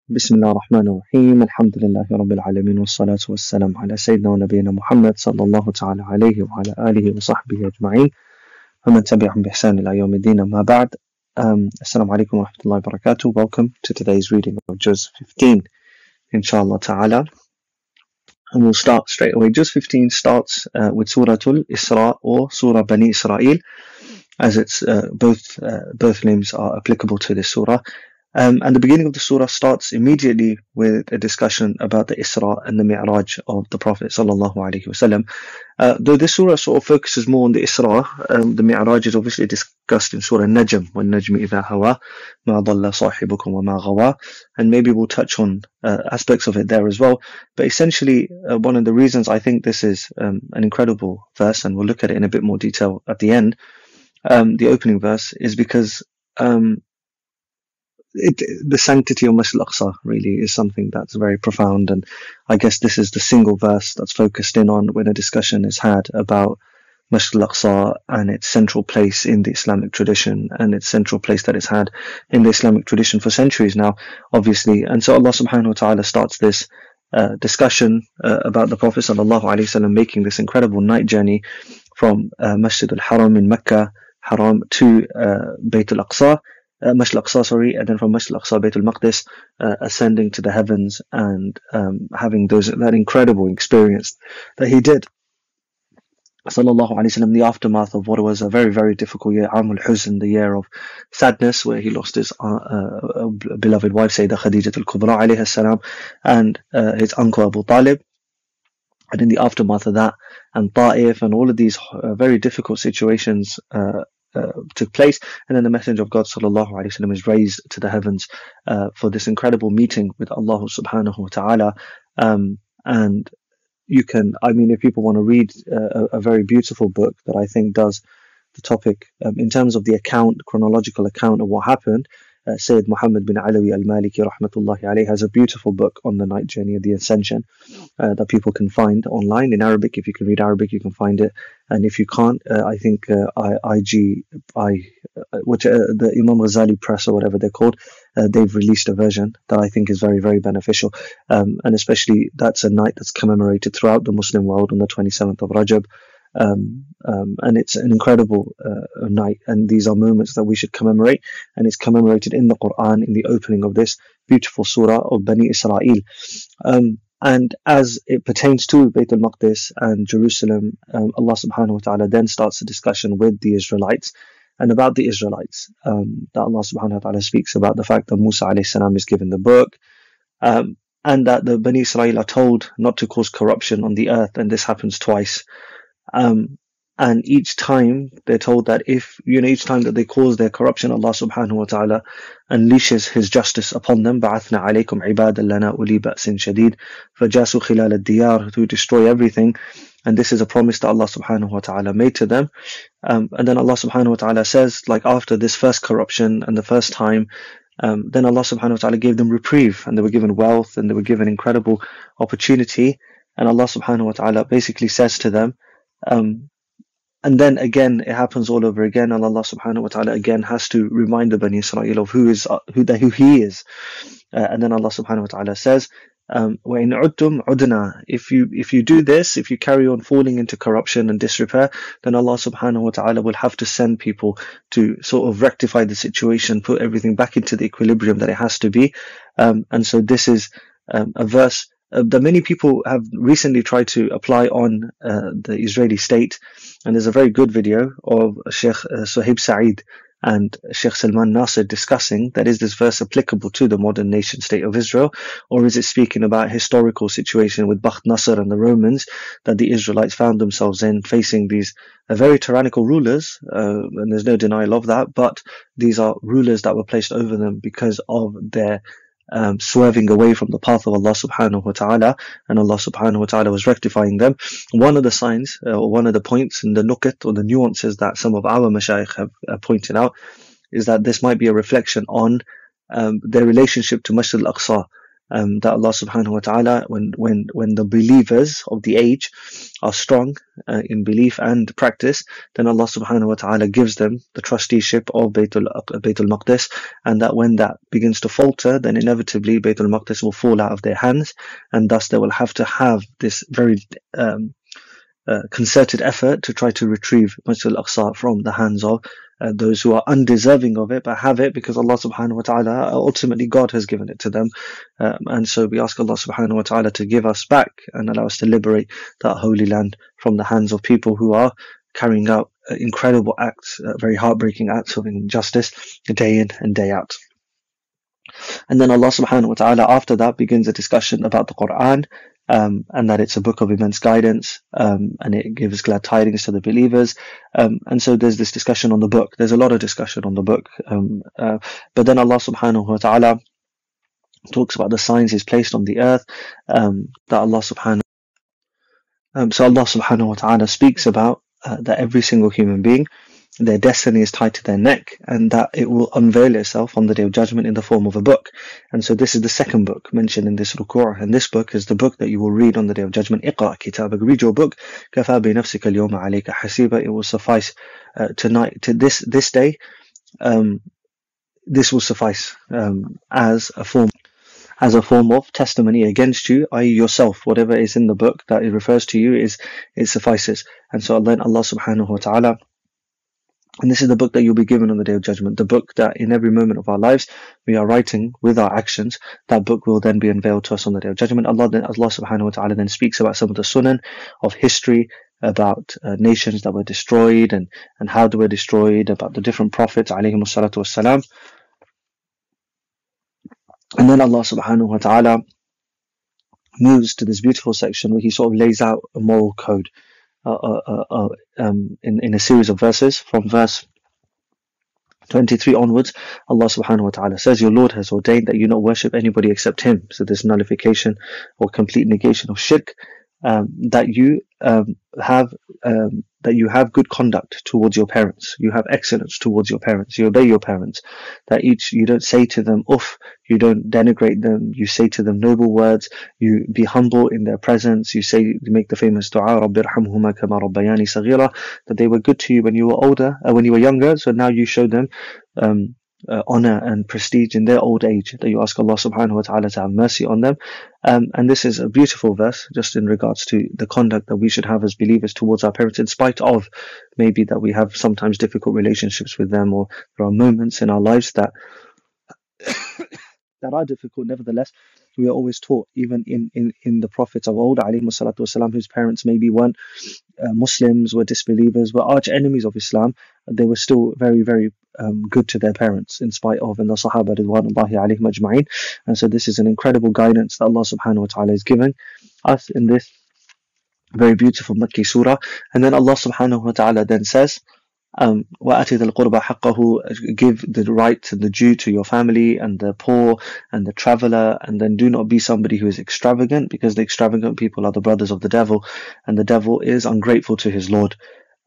بسم الله الرحمن الرحيم الحمد لله رب العالمين والصلاة والسلام على سيدنا ونبينا محمد صلى الله تعالى عليه وعلى آله وصحبه أجمعين ومن تبعهم بإحسان إلى يوم الدين أما بعد. Assalamu alaikum wa rahmatullahi wa barakatuh. Welcome to today's reading of Juz 15 inshallah ta'ala, and we'll start straight away. Juz 15 starts with Suratul Isra or Surah Bani Israel, as it's both names are applicable to this surah. And the beginning of the surah starts immediately with a discussion about the Isra and the Mi'raj of the Prophet sallallahu alaihi wasallam. Though this surah sort of focuses more on the Isra, the Mi'raj is obviously discussed in Surah Najm, وَالنَّجْمِ إِذَا هَوَى مَا ضَلَّ صَاحِبُكُمْ وَمَا غَوَى, and maybe we'll touch on aspects of it there as well. But essentially, one of the reasons I think this is an incredible verse, and we'll look at it in a bit more detail at the end, the opening verse, is because the sanctity of Masjid al-Aqsa really is something that's very profound, and I guess this is the single verse that's focused in on when a discussion is had about Masjid al-Aqsa and its central place in the Islamic tradition and its central place that it's had in the Islamic tradition for centuries now, obviously. And so Allah subhanahu wa ta'ala starts this discussion about the Prophet sallallahu alaihi wasallam making this incredible night journey from Masjid al-Haram in Mecca, Haram, to Bayt al-Aqsa, Masjid al-Aqsa, and then from Masjid al-Aqsa, Bayt al-Maqdis, ascending to the heavens and having that incredible experience that he did, sallallahu alaihi wasallam, the aftermath of what was a very, very difficult year, Aam al-Huzn, the year of sadness, where he lost his beloved wife, Sayyidah Khadija al-Kubra alayha salam, and his uncle Abu Talib. And in the aftermath of that, and Ta'if, and all of these very difficult situations took place, and then the Messenger of God sallallahu alaihi wasallam is raised to the heavens for this incredible meeting with Allah subhanahu wa ta'ala. And you can, if people want to read a very beautiful book that I think does the topic in terms of the chronological account of what happened, Sayyid Muhammad bin Alawi al-Maliki rahmatullahi alayhi has a beautiful book on the night journey of the ascension that people can find online in Arabic. If you can read Arabic, you can find it, and if you can't, I think the Imam Ghazali Press or whatever they're called, they've released a version that I think is very, very beneficial, and especially that's a night that's commemorated throughout the Muslim world on the 27th of Rajab. And it's an incredible night, and these are moments that we should commemorate, and it's commemorated in the Quran in the opening of this beautiful surah of Bani Israel. And as it pertains to Bayt al-Maqdis and Jerusalem, Allah subhanahu wa ta'ala then starts a discussion with the Israelites and about the Israelites, that Allah subhanahu wa ta'ala speaks about the fact that Musa alayhi salam is given the book, and that the Bani Israel are told not to cause corruption on the earth, and this happens twice. And each time they're told that each time that they cause their corruption, Allah subhanahu wa ta'ala unleashes His justice upon them. بَعَثْنَا عَلَيْكُمْ عِبَادًا لَنَا أُولِي بَأْسٍ شَدِيدٍ فَجَاسُوا خِلَالَ الدِّيَارِ, to destroy everything. And this is a promise that Allah subhanahu wa ta'ala made to them. And then Allah subhanahu wa ta'ala says, like after this first corruption and the first time, then Allah subhanahu wa ta'ala gave them reprieve, and they were given wealth, and they were given incredible opportunity. And Allah subhanahu wa ta'ala basically says to them, and then again it happens all over again, and Allah subhanahu wa ta'ala again has to remind the Bani Israel of who He is. And then Allah subhanahu wa ta'ala says, وَإِنْ عُدْتُمْ عُدْنَا, if you do this, if you carry on falling into corruption and disrepair, then Allah subhanahu wa ta'ala will have to send people to sort of rectify the situation, put everything back into the equilibrium that it has to be. And so this is a verse that many people have recently tried to apply on the Israeli state, and there's a very good video of Sheikh Suhaib Saeed and Sheikh Salman Nasser discussing that, is this verse applicable to the modern nation state of Israel, or is it speaking about historical situation with Bakht Nasser and the Romans that the Israelites found themselves in, facing these very tyrannical rulers, and there's no denial of that, but these are rulers that were placed over them because of their swerving away from the path of Allah subhanahu wa ta'ala, and Allah subhanahu wa ta'ala was rectifying them. One of the signs, or one of the points in the nukat or the nuances that some of our mashayikh have pointed out, is that this might be a reflection on their relationship to Masjid al-Aqsa, that Allah subhanahu wa ta'ala, when the believers of the age are strong in belief and practice, then Allah subhanahu wa ta'ala gives them the trusteeship of Baytul Maqdis, and that when that begins to falter, then inevitably Baytul Maqdis will fall out of their hands, and thus they will have to have this very concerted effort to try to retrieve Masjid al-Aqsa from the hands of those who are undeserving of it, but have it because Allah subhanahu wa ta'ala, ultimately God has given it to them. And so we ask Allah subhanahu wa ta'ala to give us back and allow us to liberate that holy land from the hands of people who are carrying out incredible acts, very heartbreaking acts of injustice day in and day out. And then Allah subhanahu wa ta'ala after that begins a discussion about the Quran, and that it's a book of immense guidance, and it gives glad tidings to the believers. And so there's this discussion on the book. There's a lot of discussion on the book. But then Allah subhanahu wa ta'ala talks about the signs He's placed on the earth, that Allah subhanahu so Allah subhanahu wa ta'ala speaks about that every single human being, their destiny is tied to their neck, and that it will unveil itself on the Day of Judgment in the form of a book. And so this is the second book mentioned in this ruku', and this book is the book that you will read on the Day of Judgment. Iqra kitabak, read your book. Kafa bi nafsika al-yawma alayka hasiba. It will suffice tonight, to this day. This will suffice as a form of testimony against you, i.e. yourself. Whatever is in the book that it refers to you, it suffices. And so then Allah subhanahu wa ta'ala, and this is the book that you'll be given on the Day of Judgment, the book that in every moment of our lives we are writing with our actions. That book will then be unveiled to us on the Day of Judgment. Allah subhanahu wa ta'ala then speaks about some of the sunan of history, about nations that were destroyed and how they were destroyed, about the different prophets alayhimus salatu wassalam. And then Allah subhanahu wa ta'ala moves to this beautiful section where He sort of lays out a moral code in a series of verses. From verse 23 onwards, Allah subhanahu wa ta'ala says, your Lord has ordained that you not worship anybody except Him. So this nullification or complete negation of shirk, that you have good conduct towards your parents, you have excellence towards your parents, you obey your parents, that you don't say to them uff, you don't denigrate them, you say to them noble words, you be humble in their presence, you make the famous dua, Rabbi irhamhuma kama rabbayani saghira, that they were good to you when you were older, when you were younger, so now you show them honor and prestige in their old age, that you ask Allah subhanahu wa ta'ala to have mercy on them. And this is a beautiful verse just in regards to the conduct that we should have as believers towards our parents, in spite of maybe that we have sometimes difficult relationships with them, or there are moments in our lives that are difficult. Nevertheless, we are always taught, even in the prophets of old alayhimus salatu wasalam, whose parents maybe weren't Muslims, were disbelievers, were arch enemies of Islam, they were still very, very good to their parents in spite of, and the Sahaba ridwanullahi alayhim ajma'in. And so this is an incredible guidance that Allah subhanahu wa ta'ala is giving us in this very beautiful Makki surah. And then Allah subhanahu wa ta'ala then says, وَأَتِ ذَا الْقُرْبَى حَقَّهُ, give the right and the due to your family and the poor and the traveller, and then do not be somebody who is extravagant, because the extravagant people are the brothers of the devil, and the devil is ungrateful to his Lord.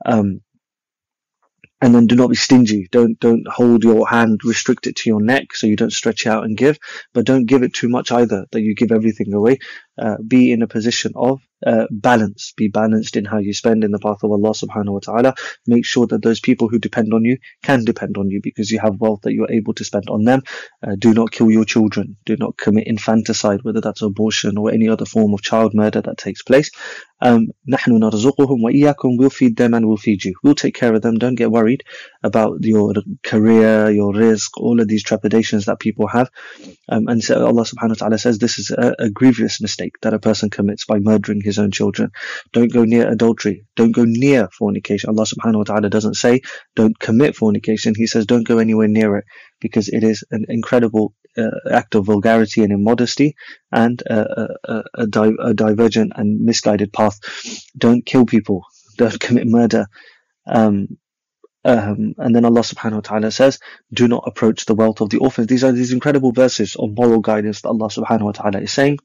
And then do not be stingy. Don't hold your hand, restrict it to your neck so you don't stretch out and give, but don't give it too much either, that you give everything away. Be in a position of balance. Be balanced in how you spend in the path of Allah subhanahu wa ta'ala. Make sure that those people who depend on you can depend on you, because you have wealth that you're able to spend on them. Do not kill your children. Do not commit infanticide, whether that's abortion or any other form of child murder that takes place. نحن نرزقهم وإياكم, we'll feed them and we'll feed you. We'll take care of them. Don't get worried about your career, your rizq, all of these trepidations that people have. And so Allah subhanahu wa ta'ala says this is a grievous mistake that a person commits by murdering his own children. Don't go near adultery. Don't go near fornication. Allah subhanahu wa ta'ala doesn't say don't commit fornication. He says don't go anywhere near it, because it is an incredible act of vulgarity and immodesty, and a divergent and misguided path. Don't kill people. Don't commit murder. And then Allah subhanahu wa ta'ala says, do not approach the wealth of the orphans. These are these incredible verses of moral guidance that Allah subhanahu wa ta'ala is saying.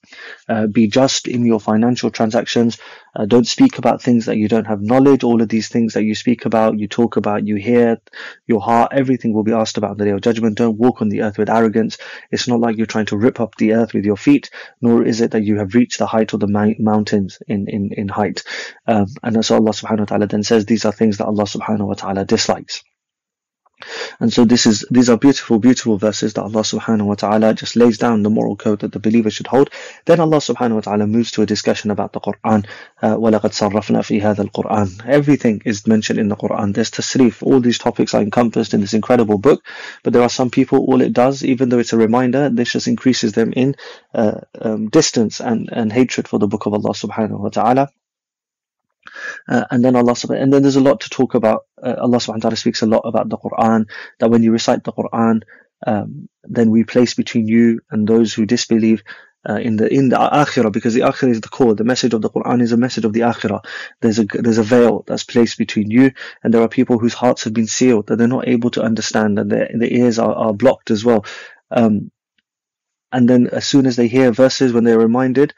Be just in your financial transactions. Don't speak about things that you don't have knowledge. All of these things that you speak about, you talk about, you hear, your heart, everything will be asked about on the Day of Judgment. Don't walk on the earth with arrogance. It's not like you're trying to rip up the earth with your feet, nor is it that you have reached the height of the mountains in height. And so Allah subhanahu wa ta'ala then says these are things that Allah subhanahu wa ta'ala dislikes. And so these are beautiful, beautiful verses that Allah subhanahu wa ta'ala just lays down the moral code that the believer should hold. Then Allah subhanahu wa ta'ala moves to a discussion about the Quran. وَلَقَدْ صَرَّفْنَا فِي هَذَا الْقُرْآنِ. Everything is mentioned in the Quran. There's tasrif. All these topics are encompassed in this incredible book. But there are some people, all it does, even though it's a reminder, this just increases them in distance and hatred for the book of Allah subhanahu wa ta'ala. And then there's a lot to talk about. Allah subhanahu wa ta'ala speaks a lot about the Quran, that when you recite the Quran, then we place between you and those who disbelieve in the akhirah, because the akhirah is the core. The message of the Quran is a message of the akhirah. There's a veil that's placed between you, and there are people whose hearts have been sealed, that they're not able to understand, and their ears are blocked as well. And then as soon as they hear verses, when they're reminded,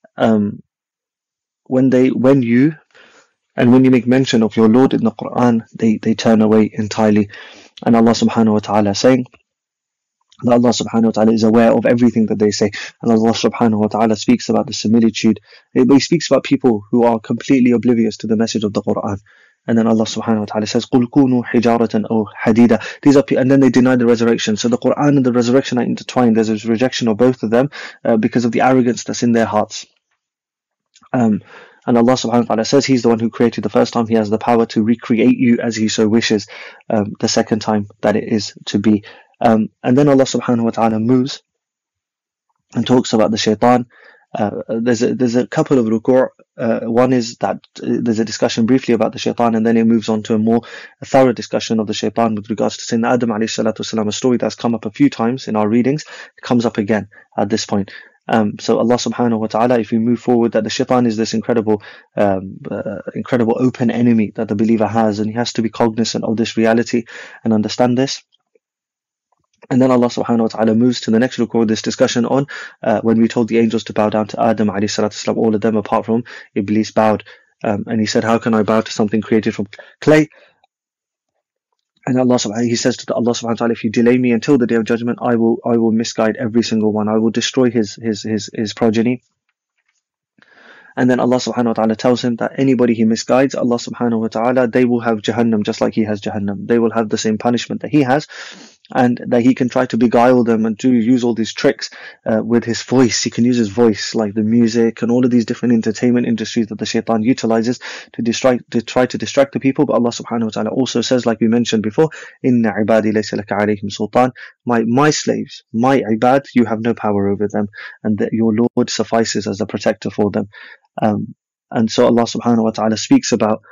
when you make mention of your Lord in the Quran, they turn away entirely. And Allah subhanahu wa ta'ala saying that Allah subhanahu wa ta'ala is aware of everything that they say. And Allah subhanahu wa ta'ala speaks about the similitude. He speaks about people who are completely oblivious to the message of the Quran. And then Allah subhanahu wa ta'ala says, قُلْ كُونُوا حِجَارَةً أَوْ حَدِيدًا. And then they deny the resurrection. So the Quran and the resurrection are intertwined. There's a rejection of both of them because of the arrogance that's in their hearts. And Allah subhanahu wa ta'ala says He's the one who created the first time. He has the power to recreate you as He so wishes the second time that it is to be. And then Allah subhanahu wa ta'ala moves and talks about the shaitan. There's a couple of ruku'. One is that there's a discussion briefly about the shaitan, and then it moves on to a more thorough discussion of the shaitan with regards to Sayyidina Adam alayhi salatu wasalam, a story that's come up a few times in our readings. It comes up again at this point. So Allah subhanahu wa ta'ala, if we move forward, that the shaitan is this incredible open enemy that the believer has, and he has to be cognizant of this reality and understand this. And then Allah subhanahu wa ta'ala moves to the next ruku', this discussion on when we told the angels to bow down to Adam alayhi salatu wasalam, all of them apart from Iblis bowed. And he said, how can I bow to something created from clay? And He says to Allah subhanahu wa ta'ala, if you delay me until the Day of Judgment, I will misguide every single one. I will destroy his progeny. And then Allah subhanahu wa ta'ala tells him that anybody he misguides, Allah subhanahu wa ta'ala, they will have Jahannam just like he has Jahannam. They will have the same punishment that he has, and that he can try to beguile them and use all these tricks with his voice. He can use his voice, like the music and all of these different entertainment industries that the shaitan utilizes to try to distract the people. But Allah subhanahu wa ta'ala also says, like we mentioned before, Inna ibadi laysa laka alayhim sultan. My slaves, my ibad, you have no power over them, and that your Lord suffices as a protector for them. And so Allah subhanahu wa ta'ala speaks about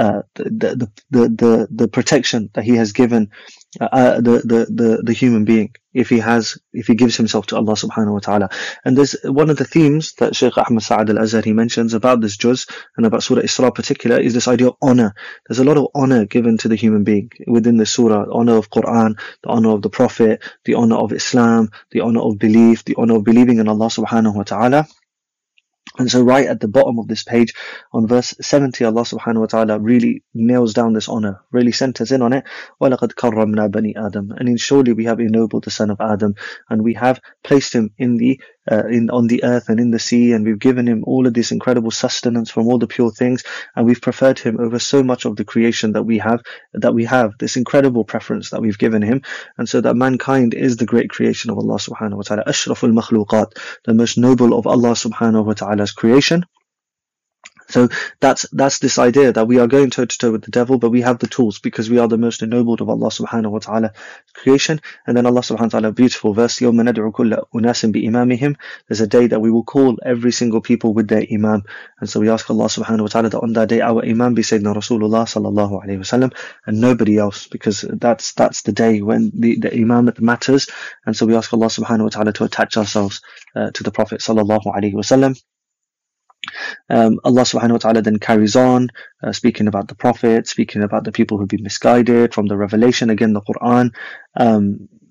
the protection that He has given the human being if he gives himself to Allah subhanahu wa ta'ala. And there's one of the themes that Shaykh Ahmad Sa'ad al-Azhari mentions about this juz and about Surah Isra in particular is this idea of honor. There's a lot of honor given to the human being within the surah: honor of Quran, the honor of the Prophet, the honor of Islam, the honor of belief, the honor of believing in Allah subhanahu wa ta'ala. And so right at the bottom of this page, on verse 70, Allah subhanahu wa ta'ala really nails down this honor, really centers in on it. وَلَقَدْ كَرَّمْنَا بَنِي آدَمَ. And surely we have ennobled the son of Adam, and we have placed him on the earth and in the sea, and we've given him all of this incredible sustenance from all the pure things, and we've preferred him over so much of the creation that we have this incredible preference that we've given him. And so that mankind is the great creation of Allah subhanahu wa ta'ala, ashraful makhluqat, the most noble of Allah subhanahu wa ta'ala's creation. So that's this idea that we are going toe to toe with the devil, but we have the tools because we are the most ennobled of Allah subhanahu wa ta'ala creation. And then Allah subhanahu wa ta'ala, beautiful verse, يَوْمَ نَدْعُ كُلَّ أُنَاسٍ بِإِمَامِهِمْ. There's a day that we will call every single people with their imam. And so we ask Allah subhanahu wa ta'ala that on that day our imam be Sayyidina Rasulullah sallallahu alayhi wa sallam, and nobody else, because that's the day when the imamate matters. And so we ask Allah subhanahu wa ta'ala to attach ourselves to the Prophet sallallahu alayhi wa sallam. Allah subhanahu wa ta'ala then carries on speaking about the Prophet, speaking about the people who've been misguided from the revelation, again the Quran.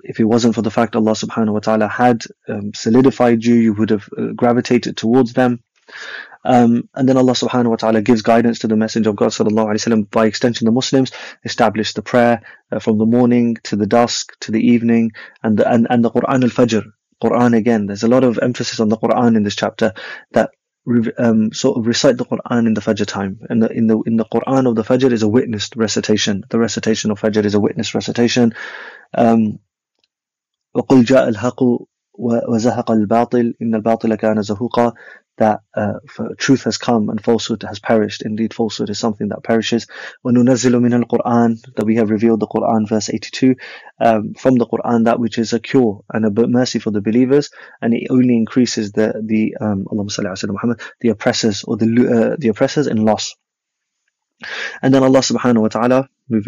if it wasn't for the fact Allah subhanahu wa ta'ala had solidified you, you would have gravitated towards them. And then Allah subhanahu wa ta'ala gives guidance to the Messenger of God sallallahu alaihi wasallam. By extension, the Muslims establish the prayer from the morning to the dusk to the evening, and the Quran al-Fajr. Quran again, there's a lot of emphasis on the Quran in this chapter, that sort of recite the Quran in the Fajr time. And in the Quran of the Fajr is a witnessed recitation. The recitation of Fajr is a witnessed recitation. وَقُلْ جَاءَ الْحَقُّ وَزَهَقَ الْبَاطِلِ إِنَّ الْبَاطِلَ كَانَ زَهُوقًا. That truth has come and falsehood has perished. Indeed, falsehood is something that perishes. وَنُنَزِّلُ مِنَ الْقُرْآنِ, that we have revealed the Quran, verse 82, from the Quran that which is a cure and a mercy for the believers, and it only increases the Allahumma salli ala Sayyidina Muhammad, the oppressors, or the oppressors in loss. And then Allah subhanahu wa ta'ala,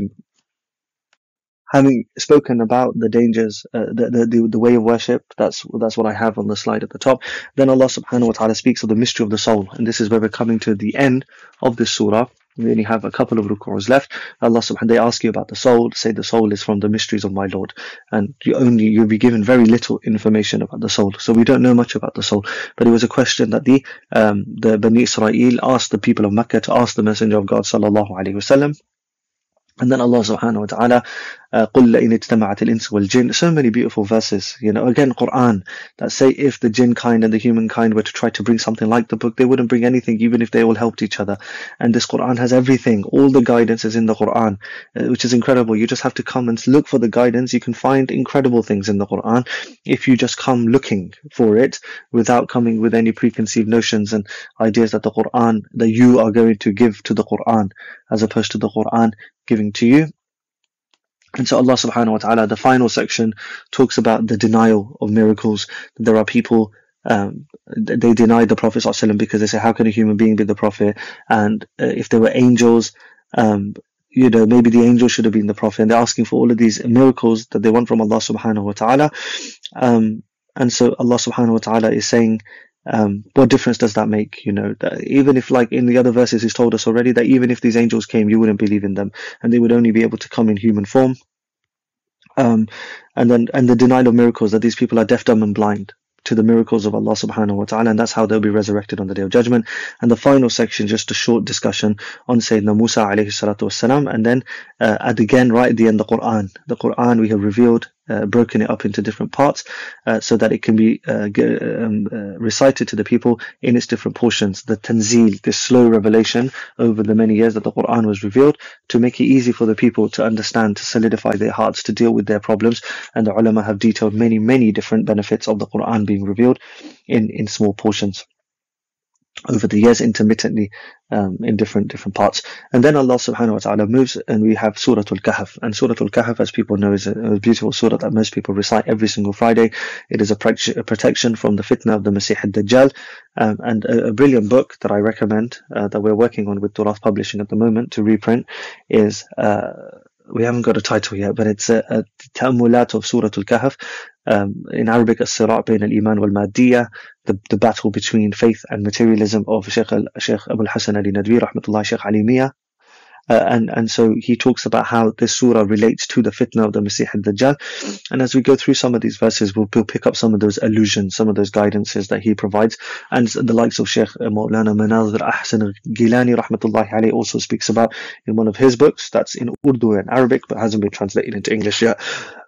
having spoken about the dangers, the way of worship, that's what I have on the slide at the top. Then Allah subhanahu wa ta'ala speaks of the mystery of the soul, and this is where we're coming to the end of this surah. We only have a couple of ruku'us left. Allah subhanahu, they ask you about the soul, say the soul is from the mysteries of my Lord, and you'll be given very little information about the soul. So we don't know much about the soul, but it was a question that the Bani Israel asked the people of Mecca to ask the Messenger of God sallallahu alaihi wasallam. And then Allah subhanahu wa ta'ala, قُلْ لَإِنِ اجْتَمَعَتِ الْإِنسُ وَالْجِنُّ. So many beautiful verses, again, Quran, that say if the jinn kind and the human kind were to try to bring something like the book, they wouldn't bring anything, even if they all helped each other. And this Quran has everything. All the guidance is in the Quran, which is incredible. You just have to come and look for the guidance. You can find incredible things in the Quran if you just come looking for it, without coming with any preconceived notions and ideas that that you are going to give to the Quran, as opposed to the Quran giving to you. And so Allah subhanahu wa ta'ala, the final section, talks about the denial of miracles. There are people, they deny the Prophet ﷺ because they say, how can a human being be the Prophet? And if there were angels, maybe the angel should have been the Prophet. And they're asking for all of these miracles that they want from Allah subhanahu wa ta'ala. And so Allah subhanahu wa ta'ala is saying, what difference does that make? That even if, like in the other verses, He's told us already that even if these angels came, you wouldn't believe in them, and they would only be able to come in human form. And the denial of miracles, that these people are deaf, dumb, and blind to the miracles of Allah subhanahu wa ta'ala, and that's how they'll be resurrected on the Day of Judgment. And the final section, just a short discussion on Sayyidina Musa alayhi salatu wassalam, and then again right at the end, the Quran we have revealed, broken it up into different parts, so that it can be recited to the people in its different portions. The tanzil, this slow revelation over the many years that the Quran was revealed, to make it easy for the people to understand, to solidify their hearts, to deal with their problems. And the ulama have detailed many different benefits of the Quran being revealed in small portions over the years, intermittently, in different parts. And then Allah subhanahu wa ta'ala moves, and we have Surah Al-Kahf. And Surah Al-Kahf, as people know, is a beautiful surah that most people recite every single Friday. It is a protection from the fitna of the Masih ad-Dajjal, and a brilliant book that I recommend, that we're working on with Turath Publishing at the moment to reprint, is we haven't got a title yet, but it's a Ta'ammulat of Surah Al-Kahf. In Arabic, as-Sira' bayn al-Iman wal-Maddiyya, the battle between faith and materialism of Sheikh Abu al-Hasan Ali Nadwi, rahmatullah, Sheikh Ali Miah. And so he talks about how this surah relates to the fitna of the Masih ad-Dajjal. And as we go through some of these verses, we'll pick up some of those allusions, some of those guidances that he provides. And the likes of Sheikh Maulana Manazir Ahsan Gilani, rahmatullahi alayhi, also speaks about in one of his books that's in Urdu and Arabic, but hasn't been translated into English yet.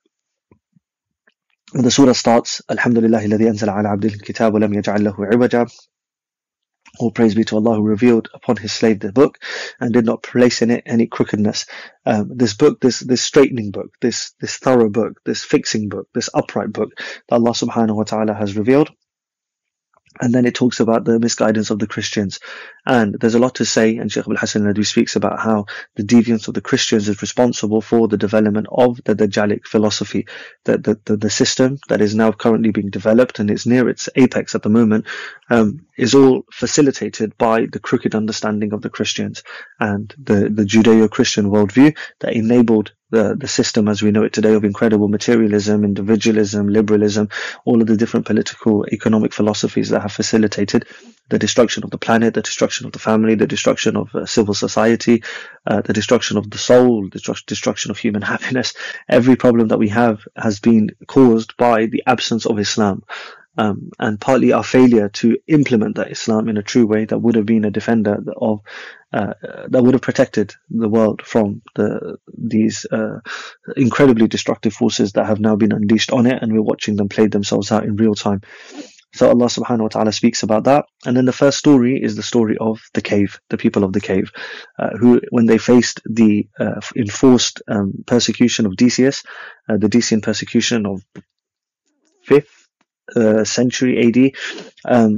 The surah starts, Alhamdulillah alladhi anzala ala abdihi al-kitab wa lam yaj'al lahu 'iwaja. All praise be to Allah who revealed upon His slave the book and did not place in it any crookedness. This book, this straightening book, this thorough book, this fixing book, this upright book that Allah subhanahu wa ta'ala has revealed. And then it talks about the misguidance of the Christians. And there's a lot to say, and Sheikh Abul Hasan Nadwi speaks about how the deviance of the Christians is responsible for the development of the Dajjalic philosophy. The system that is now currently being developed, and it's near its apex at the moment, is all facilitated by the crooked understanding of the Christians and the Judeo-Christian worldview that enabled the system as we know it today of incredible materialism, individualism, liberalism, all of the different political, economic philosophies that have facilitated the destruction of the planet, the destruction of the family, the destruction of civil society, the destruction of the soul, the destruction of human happiness. Every problem that we have has been caused by the absence of Islam. And partly our failure to implement that Islam in a true way that would have been a defender of that would have protected the world from these incredibly destructive forces that have now been unleashed on it, and we're watching them play themselves out in real time. So Allah subhanahu wa ta'ala speaks about that. And then the first story is the story of the cave, the people of the cave, who, when they faced the enforced persecution of Decius, the Decian persecution of 5th century AD,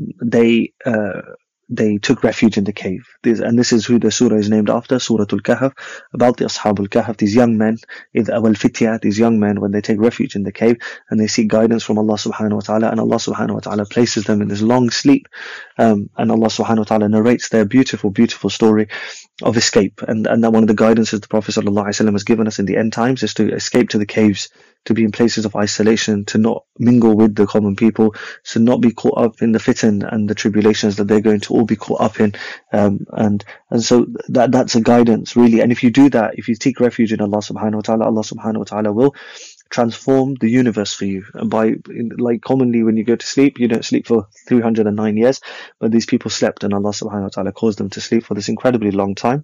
they took refuge in the cave. This is who the surah is named after, Surah Al-Kahf, about the Ashab al-Kahf, these young men, these young men, when they take refuge in the cave and they seek guidance from Allah subhanahu wa ta'ala, and Allah subhanahu wa ta'ala places them in this long sleep, and Allah subhanahu wa ta'ala narrates their beautiful, beautiful story of escape. And that one of the guidances the Prophet sallallahu alaihi wasallam has given us in the end times is to escape to the caves, to be in places of isolation, to not mingle with the common people, to not be caught up in the fitan and the tribulations that they're going to all be caught up in. And so that's a guidance, really. And if you do that, if you take refuge in Allah subhanahu wa ta'ala, Allah subhanahu wa ta'ala will transform the universe for you. And like commonly when you go to sleep, you don't sleep for 309 years, but these people slept, and Allah subhanahu wa ta'ala caused them to sleep for this incredibly long time.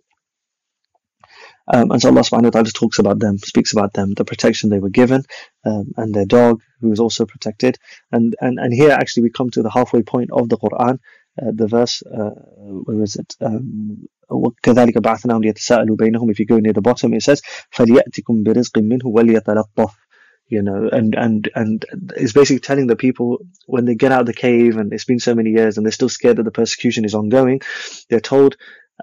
And so Allah subhanahu wa ta'ala talks about them, speaks about them, the protection they were given, and their dog, who was also protected. And here actually we come to the halfway point of the Quran, the verse, where is it? وَكَذَلِكَ بَعْثْنَاهُمْ لِيَتَسَاءَلُوا بَيْنَهُم. If you go near the bottom, it says فَلْيَأْتِكُمْ بِرِزْقٍ مِّنْهُ وَلْيَتَلَطَّفْ. And it's basically telling the people, when they get out of the cave and it's been so many years and they're still scared that the persecution is ongoing, they're told,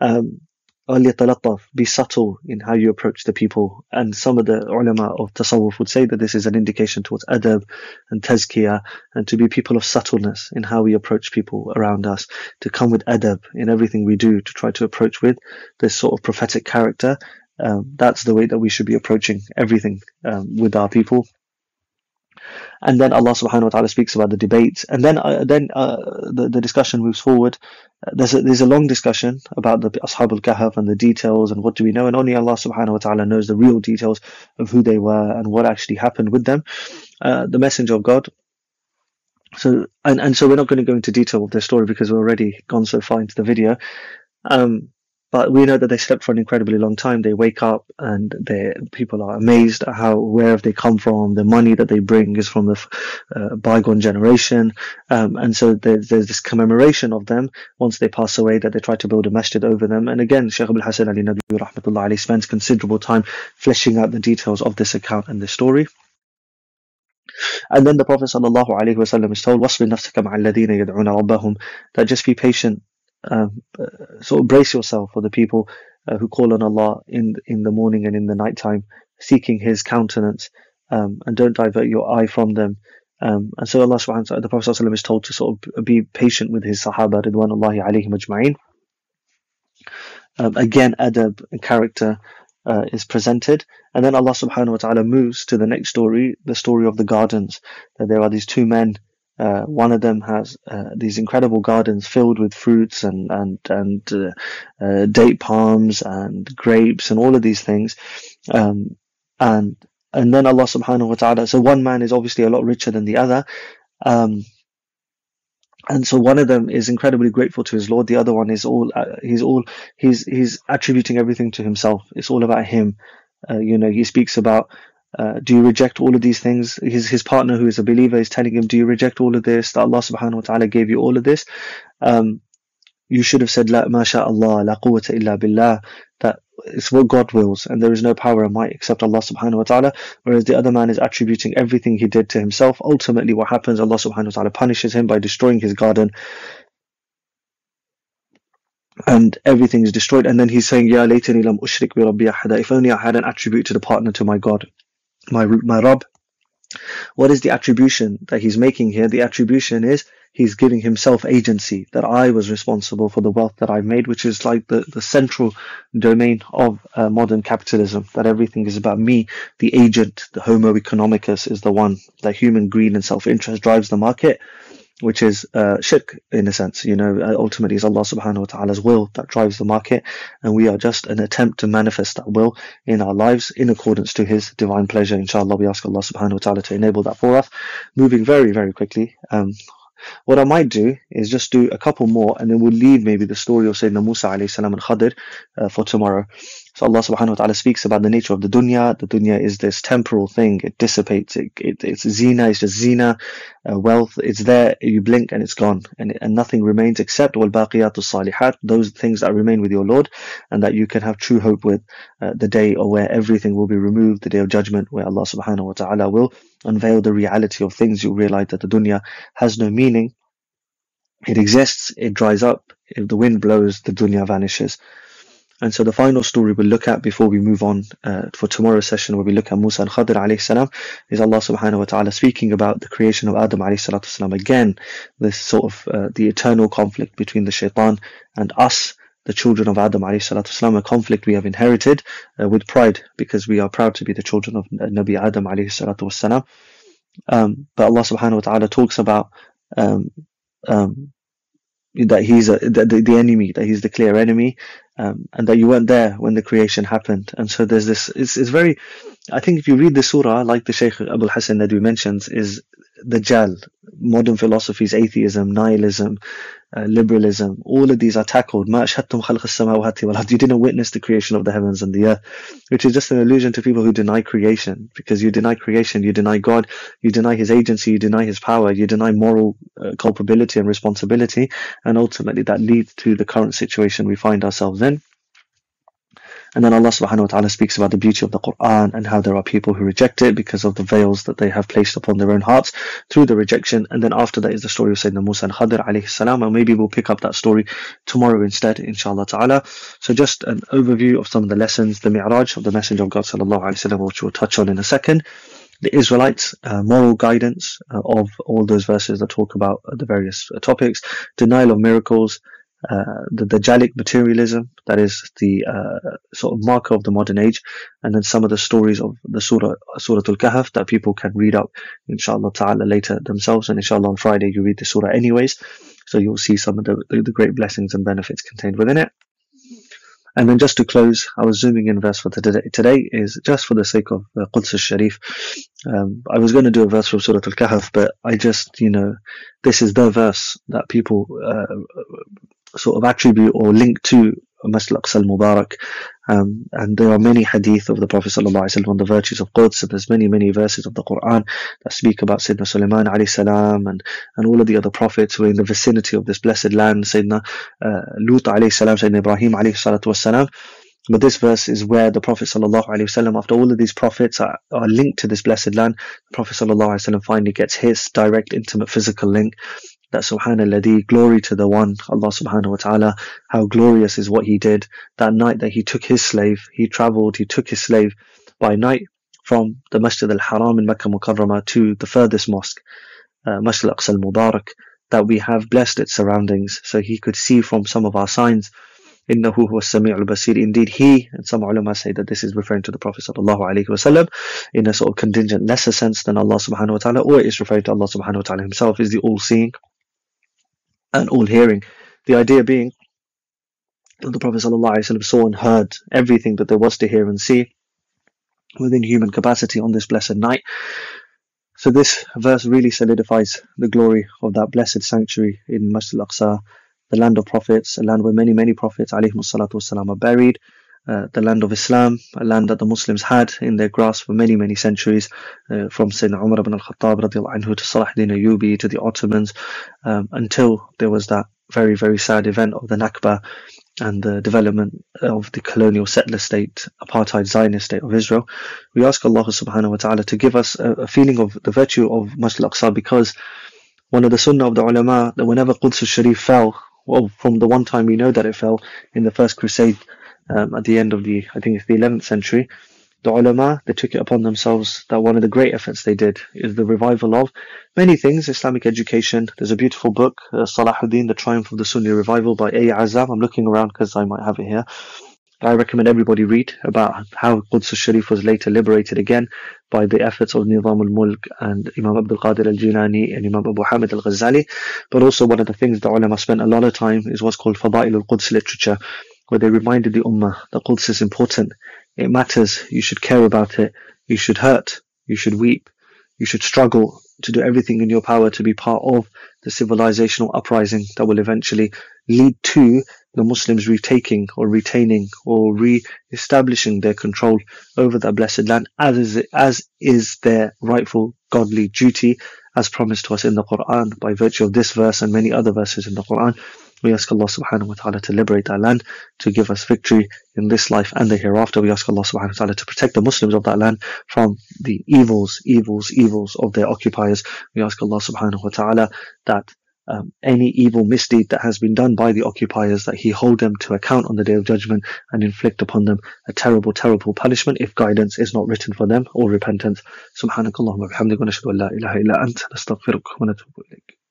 be subtle in how you approach the people. And some of the ulama of tasawwuf would say that this is an indication towards adab and tazkiyah, and to be people of subtleness in how we approach people around us, to come with adab in everything we do, to try to approach with this sort of prophetic character. That's the way that we should be approaching everything with our people. And then Allah subhanahu wa ta'ala speaks about the debates, and then the discussion moves forward. There's a long discussion about the Ashab al-Kahf and the details and what do we know, and only Allah subhanahu wa ta'ala knows the real details of who they were and what actually happened with them. The Messenger of God. So we're not going to go into detail of their story because we've already gone so far into the video. But we know that they slept for an incredibly long time. They wake up and people are amazed at where have they come from. The money that they bring is from the bygone generation. And so there's this commemoration of them once they pass away, that they try to build a masjid over them. And again, Shaykh Abul Hasan Ali Nadwi rahmatullah alayhi spends considerable time fleshing out the details of this account and this story. And then the Prophet sallallahu alaihi wasallam is told, وَاصْبِرْ نَفْسَكَ مَعَ الَّذِينَ يَدْعُونَ رَبَّهُم, that just be patient. Sort of brace yourself for the people who call on Allah in the morning and in the night time, seeking His countenance, and don't divert your eye from them. And so Allah subhanahu wa ta'ala, the Prophet ﷺ is told to sort of be patient with his Sahaba ridwanullahi alayhim ajma'in. Again, adab and character is presented, and then Allah subhanahu wa ta'ala moves to the next story, the story of the gardens. That there are these two men. One of them has these incredible gardens filled with fruits and date palms and grapes and all of these things, and then Allah subhanahu wa ta'ala. So one man is obviously a lot richer than the other, and so one of them is incredibly grateful to his Lord. The other one is he's attributing everything to himself. It's all about him. He speaks about. Do you reject all of these things? His partner, who is a believer, is telling him, do you reject all of this? That Allah subhanahu wa ta'ala gave you all of this? You should have said, La masha Allah, la quwwata illa billah, that it's what God wills, and there is no power and might except Allah subhanahu wa ta'ala. Whereas the other man is attributing everything he did to himself. Ultimately, what happens, Allah subhanahu wa ta'ala punishes him by destroying his garden, and everything is destroyed. And then he's saying, Ya laytani lam ushrik bi rabbi ahada, if only I hadn't attributed a partner to my God, my Rabb. What is the attribution that he's making here? The attribution is he's giving himself agency, that I was responsible for the wealth that I've made, which is like the central domain of modern capitalism, that everything is about me. The agent, the homo economicus, is the one, that human greed and self-interest drives the market, which is shirk in a sense. Ultimately it's Allah subhanahu wa ta'ala's will that drives the market, and we are just an attempt to manifest that will in our lives in accordance to his divine pleasure. Inshallah, we ask Allah subhanahu wa ta'ala to enable that for us. Moving very, very quickly, what I might do is just do a couple more, and then we'll leave maybe the story of Sayyidina Musa alayhi salam and Khadir for tomorrow. So Allah subhanahu wa ta'ala speaks about the nature of the dunya. The dunya is this temporal thing. It dissipates. It's zina. It's just zina, wealth. It's there. You blink and it's gone, and nothing remains except wal baqiyatu salihat, those things that remain with your Lord, and that you can have true hope with the day or where everything will be removed, the day of judgment, where Allah subhanahu wa ta'ala will unveil the reality of things. You realize that the dunya has no meaning. It exists. It dries up. If the wind blows, the dunya vanishes. And so the final story we'll look at before we move on for tomorrow's session, where we look at Musa and Khadir alayhi salam, is Allah subhanahu wa ta'ala speaking about the creation of Adam alayhi salatu salam. Again, this sort of the eternal conflict between the shaitan and us, the children of Adam alayhi salatu salam, a conflict we have inherited with pride, because we are proud to be the children of Nabi Adam alayhi salatu salam. But Allah subhanahu wa ta'ala talks about that he's the enemy, that he's the clear enemy, and that you weren't there when the creation happened. And so there's this, it's very, I think if you read the surah, like the Shaykh Abul Hassan Nadwi mentions, is Dajjal, modern philosophies, atheism, nihilism, liberalism, all of these are tackled. مَا أَشْهَدْتُمْ خَلْقَ السَّمَاوَاتِ وَالْأَرْضِ. You didn't witness the creation of the heavens and the earth, which is just an allusion to people who deny creation. Because you deny creation, you deny God, you deny his agency, you deny his power, you deny moral culpability and responsibility, and ultimately that leads to the current situation we find ourselves in. And then Allah subhanahu wa ta'ala speaks about the beauty of the Quran and how there are people who reject it because of the veils that they have placed upon their own hearts through the rejection. And then after that is the story of Sayyidina Musa and Khadir alayhi salam, and maybe we'll pick up that story tomorrow instead, inshallah ta'ala. So just an overview of some of the lessons, the Mi'raj of the Messenger of God sallallahu alayhi wa sallam, which we'll touch on in a second. The Israelites, moral guidance of all those verses that talk about the various topics, denial of miracles, the Dajjalic materialism, that is the sort of marker of the modern age, and then some of the stories of the Surah Al-Kahf that people can read up, inshallah ta'ala, later themselves, and inshallah on Friday you read the surah anyways, so you'll see some of the great blessings and benefits contained within it. And then just to close, our zooming in verse for today is just for the sake of Quds al-Sharif. I was going to do a verse from Surah Al-Kahf, but I just, this is the verse that people sort of attribute or link to Masjid al-Aqsa al-Mubarak, and there are many hadith of the Prophet ﷺ on the virtues of Quds, and there's many verses of the Quran that speak about Sayyidina Sulaiman alayhi salam and all of the other prophets who are in the vicinity of this blessed land, Sayyidina Lut alayhi salam, Sayyidina Ibrahim alayhi salatu wassalam. But this verse is where the Prophet ﷺ, after all of these prophets are linked to this blessed land, the Prophet ﷺ finally gets his direct, intimate, physical link. That subhanalladhi, glory to the one, Allah subhanahu wa ta'ala, how glorious is what he did. That night that he took his slave, he took his slave by night from the Masjid al-Haram in Makkah Mukarramah to the furthest mosque, Masjid al-Aqsa al-Mubarak, that we have blessed its surroundings, so he could see from some of our signs. Innahu huwa as-sami'ul basir. Indeed, he, and some ulama say that this is referring to the Prophet sallallahu alaihi wasallam in a sort of contingent lesser sense than Allah subhanahu wa ta'ala, or it is referring to Allah subhanahu wa ta'ala himself, is the all-seeing and all-hearing. The idea being that the Prophet ﷺ saw and heard everything that there was to hear and see within human capacity on this blessed night. So this verse really solidifies the glory of that blessed sanctuary in Masjid al-Aqsa, the land of prophets, a land where many prophets ﷺ are buried, the land of Islam, a land that the Muslims had in their grasp for many centuries, from Sayyidina Umar ibn al-Khattab radiallahu anhu to Salah ad-Din Ayyubi to the Ottomans, until there was that very sad event of the Nakba and the development of the colonial settler state, apartheid Zionist state of Israel. We ask Allah subhanahu wa ta'ala to give us a feeling of the virtue of Masjid al-Aqsa, because one of the sunnah of the ulama, that whenever Quds al-Sharif fell, well, from the one time we know that it fell in the first crusade, at the end of I think it's the 11th century, the ulama, they took it upon themselves that one of the great efforts they did is the revival of many things, Islamic education. There's a beautiful book, Salahuddin, The Triumph of the Sunni Revival by A. Azam. I'm looking around because I might have it here. I recommend everybody read about how Quds al-Sharif was later liberated again by the efforts of Nizam al-Mulk and Imam Abdul Qadir al-Jilani and Imam Abu Hamid al-Ghazali. But also one of the things the ulama spent a lot of time is what's called Fada'il al-Quds literature, where they reminded the ummah that Quds is important. It matters. You should care about it. You should hurt. You should weep. You should struggle to do everything in your power to be part of the civilizational uprising that will eventually lead to the Muslims retaking or retaining or re-establishing their control over that blessed land as is their rightful godly duty as promised to us in the Quran by virtue of this verse and many other verses in the Quran. We ask Allah subhanahu wa ta'ala to liberate our land, to give us victory in this life and the hereafter. We ask Allah subhanahu wa ta'ala to protect the Muslims of that land from the evils of their occupiers. We ask Allah subhanahu wa ta'ala that any evil misdeed that has been done by the occupiers, that He hold them to account on the Day of Judgment and inflict upon them a terrible, terrible punishment if guidance is not written for them or repentance. Subhanakallahumma wa bihamdika, wa nashhadu an la ilaha illa anta, nastaghfiruka wa natubu ilayk.